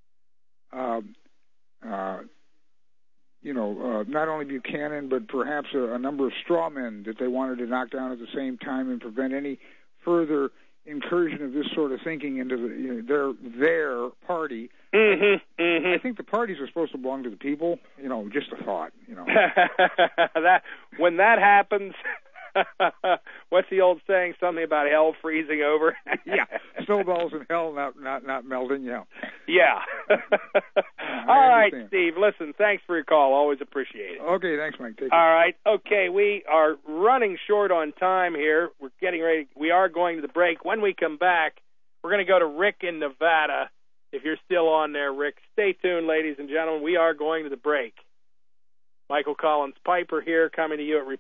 not only Buchanan, but perhaps a number of straw men that they wanted to knock down at the same time and prevent any further incursion of this sort of thinking into their party. I think the parties are supposed to belong to the people. Just a thought. When that happens, What's the old saying? Something about hell freezing over? Yeah, snowballs in hell not melting, yeah. Yeah. All right, Steve, listen, thanks for your call. Always appreciate it. Okay, thanks, Mike. Take care. All right, okay, we are running short on time here. We're getting ready. We are going to the break. When we come back, we're going to go to Rick in Nevada. If you're still on there, Rick, stay tuned, ladies and gentlemen. We are going to the break. Michael Collins Piper here, coming to you at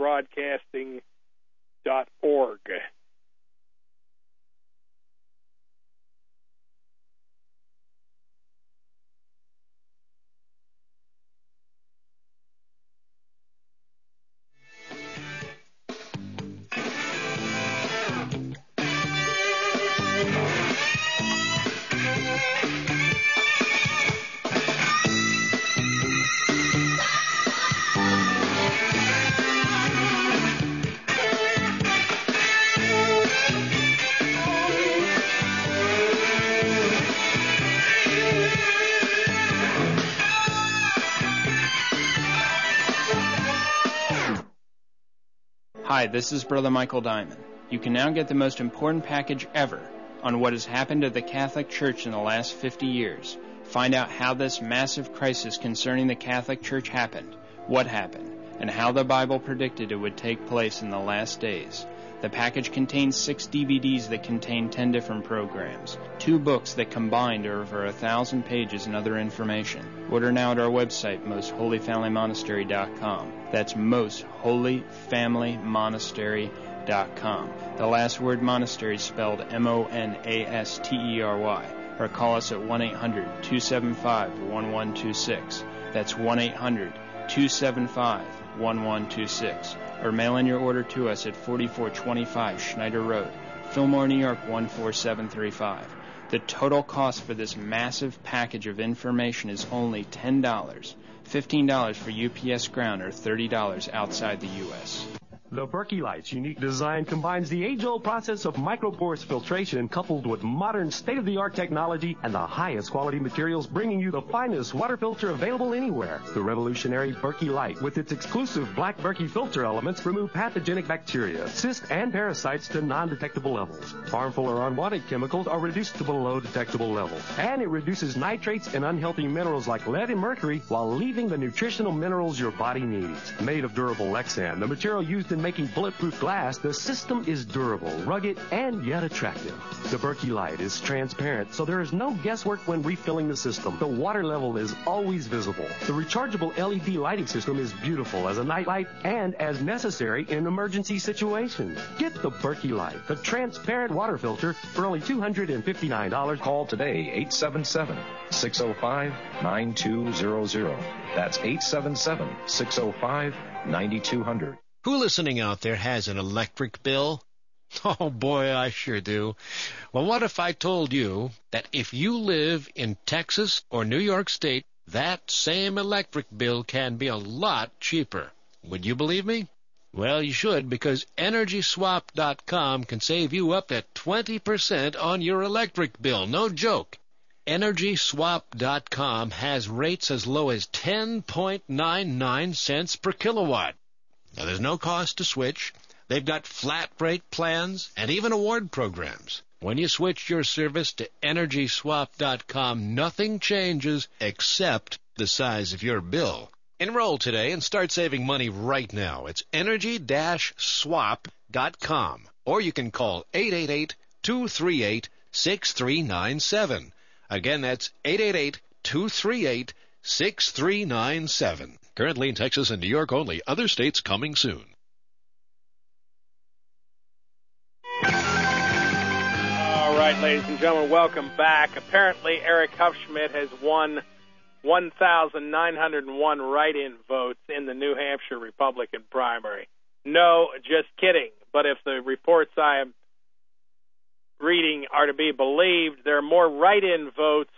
republicbroadcasting.org. Hi, this is Brother Michael Diamond. You can now get the most important package ever on what has happened to the Catholic Church in the last 50 years. Find out how this massive crisis concerning the Catholic Church happened, what happened, and how the Bible predicted it would take place in the last days. The package contains 6 DVDs that contain 10 different programs, 2 books that combined are over 1,000 pages and other information. Order now at our website, mostholyfamilymonastery.com. That's mostholyfamilymonastery.com. The last word monastery is spelled M-O-N-A-S-T-E-R-Y. Or call us at 1-800-275-1126. That's 1-800-275-1126. Or mail in your order to us at 4425 Schneider Road, Fillmore, New York 14735. The total cost for this massive package of information is only $10, $15 for UPS Ground, or $30 outside the U.S. The Berkey Light's unique design combines the age-old process of microporous filtration coupled with modern state-of-the-art technology and the highest quality materials, bringing you the finest water filter available anywhere. The revolutionary Berkey Light, with its exclusive black Berkey filter elements, remove pathogenic bacteria, cysts, and parasites to non-detectable levels. Harmful or unwanted chemicals are reduced to below detectable levels. And it reduces nitrates and unhealthy minerals like lead and mercury while leaving the nutritional minerals your body needs. Made of durable Lexan, the material used in making bulletproof glass, the system is durable, rugged, and yet attractive. The Berkey Light is transparent, so there is no guesswork when refilling the system. The water level is always visible. The rechargeable LED lighting system is beautiful as a night light and as necessary in emergency situations. Get the Berkey Light, the transparent water filter, for only $259. Call today, 877-605-9200. That's 877-605-9200. Who listening out there has an electric bill? Oh boy, I sure do. Well, what if I told you that if you live in Texas or New York State, that same electric bill can be a lot cheaper? Would you believe me? Well, you should, because EnergySwap.com can save you up to 20% on your electric bill. No joke. EnergySwap.com has rates as low as 10.99 cents per kilowatt. Now, there's no cost to switch. They've got flat rate plans and even award programs. When you switch your service to EnergySwap.com, nothing changes except the size of your bill. Enroll today and start saving money right now. It's Energy-Swap.com. Or you can call 888-238-6397. Again, that's 888-238-6397. Currently in Texas and New York only. Other states coming soon. All right, ladies and gentlemen, welcome back. Apparently, Eric Hufschmidt has won 1,901 write-in votes in the New Hampshire Republican primary. No, just kidding. But if the reports I am reading are to be believed, there are more write-in votes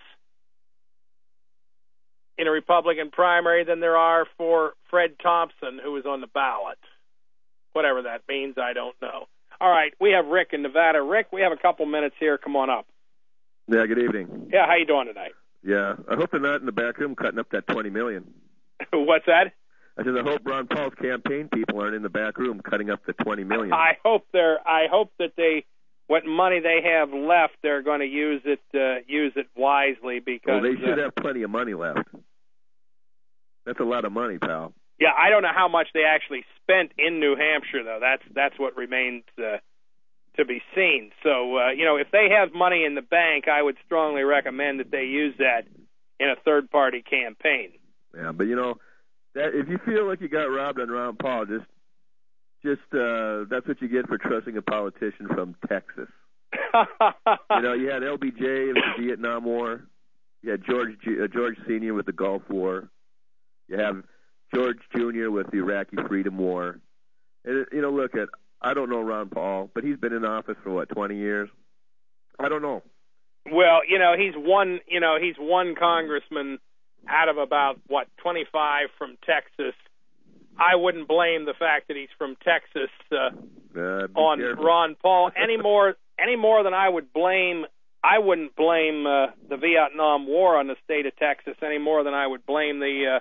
in a Republican primary than there are for Fred Thompson, who was on the ballot. Whatever that means, I don't know. All right, we have Rick in Nevada. Rick, we have a couple minutes here. Come on up. Yeah, good evening. Yeah, how you doing tonight? Yeah, I hope they're not in the back room cutting up that $20 million. What's that? I said, I hope Ron Paul's campaign people aren't in the back room cutting up the $20 million. I hope that what money they have left, they're going to use it wisely because. Well, they should have plenty of money left. That's a lot of money, pal. Yeah, I don't know how much they actually spent in New Hampshire, though. That's what remains to be seen. So, if they have money in the bank, I would strongly recommend that they use that in a third-party campaign. Yeah, but that if you feel like you got robbed on Ron Paul, just that's what you get for trusting a politician from Texas. You had LBJ with the Vietnam War. You had George Sr. with the Gulf War. You have George Jr. with the Iraqi Freedom War. And, I don't know Ron Paul, but he's been in office for 20 years? I don't know. Well, he's one congressman out of about 25 from Texas. I wouldn't blame the fact that he's from Texas on careful. Ron Paul any more than I would blame. I wouldn't blame the Vietnam War on the state of Texas any more than I would blame the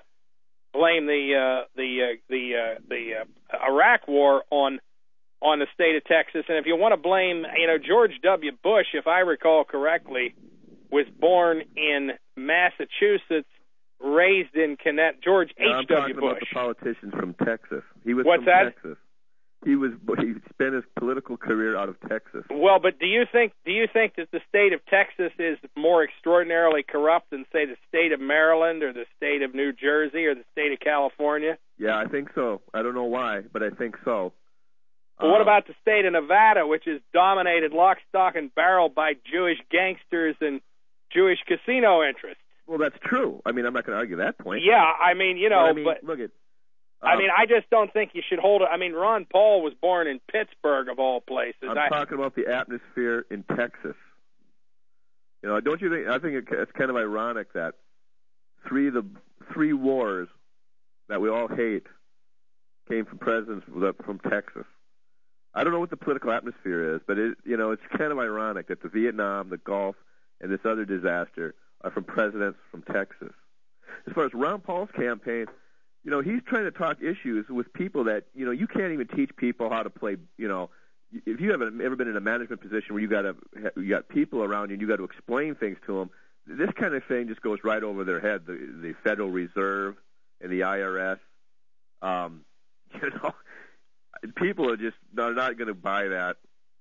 Iraq War on the state of Texas. And if you want to blame, George W. Bush, if I recall correctly, was born in Massachusetts, raised in Connecticut. George H.W. Bush. I'm talking about the politicians from Texas. He was What's from that? Texas. He spent his political career out of Texas. Well, but do you think that the state of Texas is more extraordinarily corrupt than, say, the state of Maryland or the state of New Jersey or the state of California? Yeah, I think so. I don't know why, but I think so. Well, what about the state of Nevada, which is dominated lock, stock, and barrel by Jewish gangsters and Jewish casino interests? Well, that's true. I mean, I'm not going to argue that point. Yeah, I mean, but look at. I just don't think you should hold it. I mean, Ron Paul was born in Pittsburgh, of all places. I'm talking about the atmosphere in Texas. Don't you think? I think it's kind of ironic that three wars that we all hate came from presidents from Texas. I don't know what the political atmosphere is, but it's kind of ironic that the Vietnam, the Gulf, and this other disaster are from presidents from Texas. As far as Ron Paul's campaign, he's trying to talk issues with people that, you can't even teach people how to play, if you haven't ever been in a management position where you got people around you and you got to explain things to them, this kind of thing just goes right over their head, the Federal Reserve and the IRS. People are not going to buy that.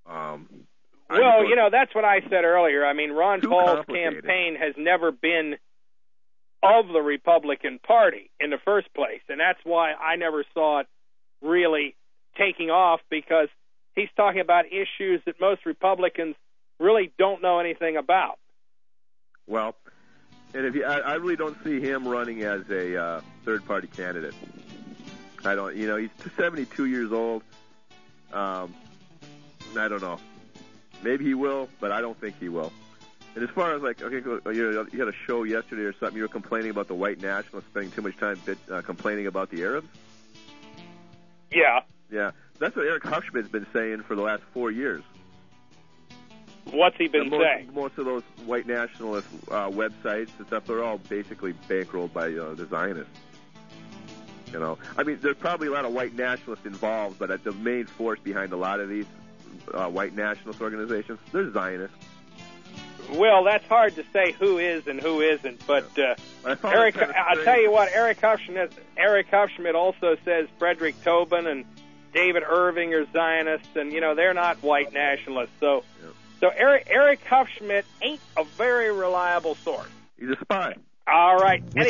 That's what I said earlier. I mean, Ron Paul's campaign has never been of the Republican Party in the first place, and that's why I never saw it really taking off, because he's talking about issues that most Republicans really don't know anything about. Well, and I really don't see him running as a third-party candidate. I don't. He's 72 years old. I don't know. Maybe he will, but I don't think he will. And as far as you had a show yesterday or something, you were complaining about the white nationalists spending too much time complaining about the Arabs. Yeah. Yeah, that's what Eric Huffschmidt's been saying for the last 4 years. What's he been saying? Most of those white nationalist websites and stuff, they're all basically bankrolled by the Zionists. I mean, there's probably a lot of white nationalists involved, but the main force behind a lot of these white nationalist organizations, they're Zionists. Well, that's hard to say who is and who isn't, but I'll tell you what, Eric Huffschmidt also says Frederick Tobin and David Irving are Zionists, and they're not white nationalists. So Eric Huffschmidt ain't a very reliable source. He's a spy. All right.